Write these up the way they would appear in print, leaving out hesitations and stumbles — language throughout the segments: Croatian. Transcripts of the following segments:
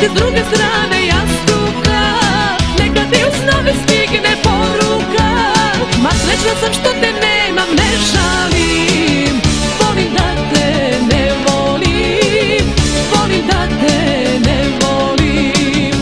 neke s druge strane jastuka, neka ti u snove stigne poruka. Ma srećna sam što te nemam, ne žalim, volim da te ne volim, volim da te ne volim.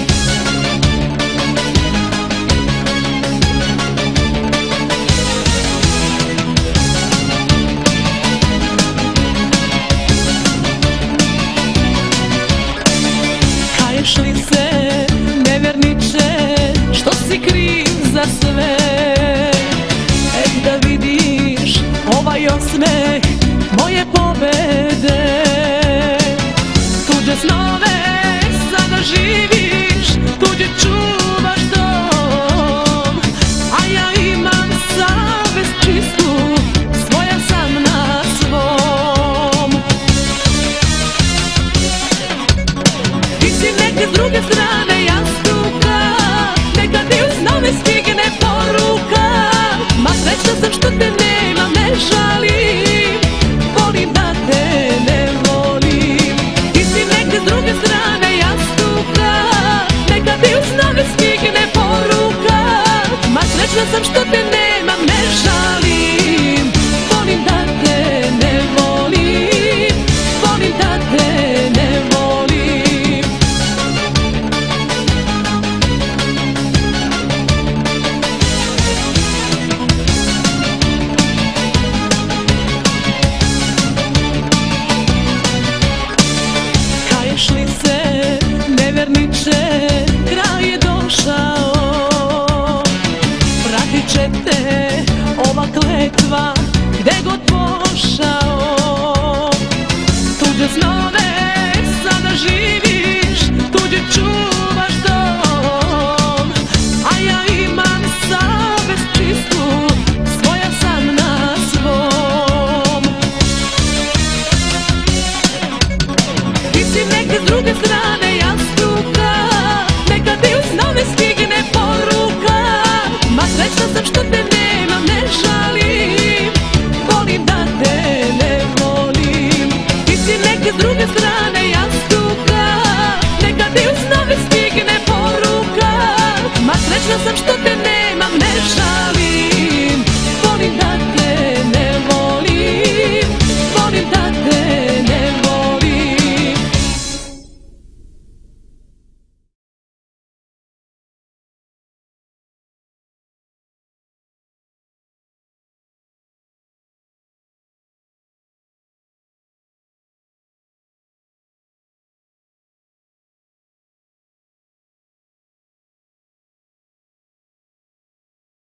Kaješ li se, nevjerniče, što si kriv za sve? Da vidiš ovaj osmeh moje pobede. Tuđe snove sada živiš, tuđe čuvaš dom, a ja imam savest čistu, svoja sam na svom. Ti si neke s druge strane jastuka, neka ti u snove stigne poruka. Ma srećna sam što te nemam, ne žalim, volim da te ne volim. Ti si negdje s druge strane jastuka, neka ti u snove stigne poruka. Ma srećna sam što te nemam, ne žalim, volim da te ne volim, volim da te ne volim. Kaješ li se, nevjerniče, kraj je došao, pratit će te ova kletva gde god pošao. Tuđe snove sada živiš, tuđe čuvaš dom, a ja imam savest čistu, svoja sam na svom. Ti si neke s druge strane jastuka, neka ti u snove stigne poruka. Ma srećna sam što te nemam, ne žalim, volim da te ne volim. Ti si neke s druge strane jastuka, neka ti u snove stigne poruka. Ma srećna sam što te nemam.